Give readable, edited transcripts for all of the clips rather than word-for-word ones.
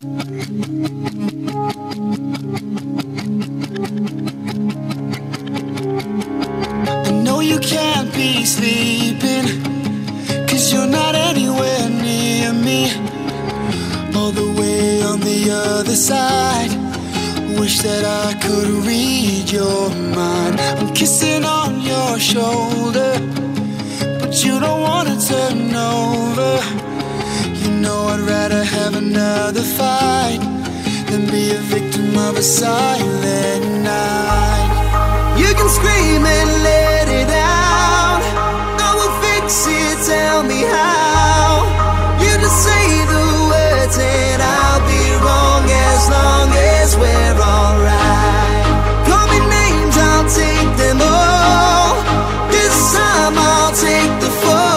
I know you can't be sleeping, 'cause you're not anywhere near me. All the way on the other side, wish that I could read your mind. I'm kissing on your shoulder, but you don't wanna turn over. You know I'd rather have another fight than be a victim of a silent night. You can scream and let it out, I will fix it, tell me how. You just say the words and I'll be wrong as long as we're alright. Call me names, I'll take them all, this time I'll take the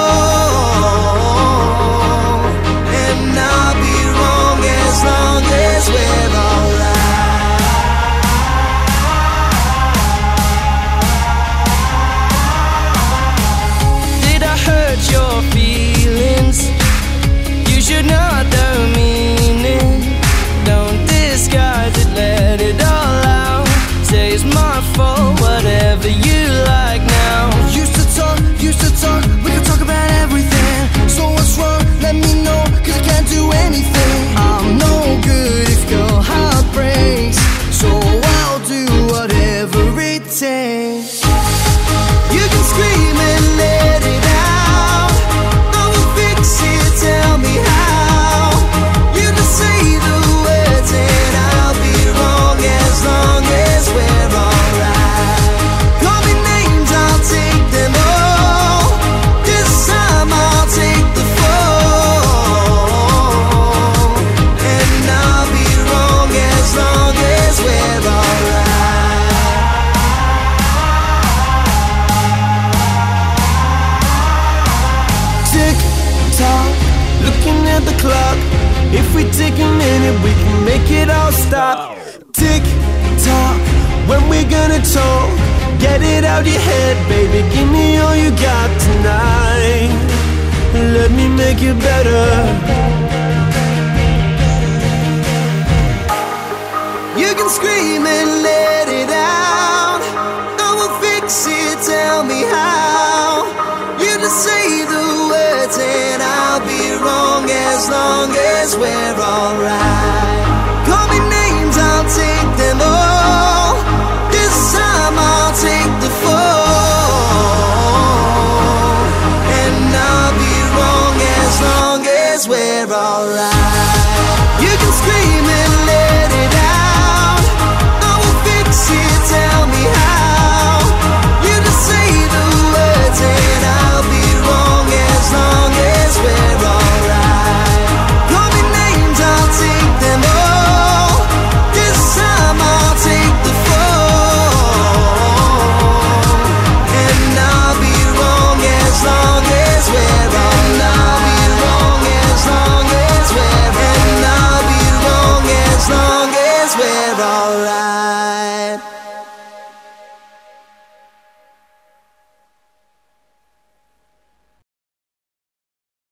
fall. And I'll be wrong as long as we're alright. Hurt your feelings, you should know the meaning. Don't disguise it, let it all out. Say it's my fault, whatever you like now. Used to talk, we could talk about everything. So what's wrong, let me know, 'cause I can't do anything. I'm no good if your heart breaks, so I'll do whatever it takes. You can scream and let it out, tell me how. You just say the words and I'll be wrong as long as we're alright. Call me names, I'll take them all, this time I'll take the fall. And I'll be wrong as long as we're alright. Tick tock, looking at the clock, if we take a minute we can make it all stop. Tick tock, when we gonna talk? Get it out your head, baby, give me all you got tonight. Let me make it better. You can scream and let it out, I will fix it, tell me how. You just say the words and I'll be wrong as long as we're alright.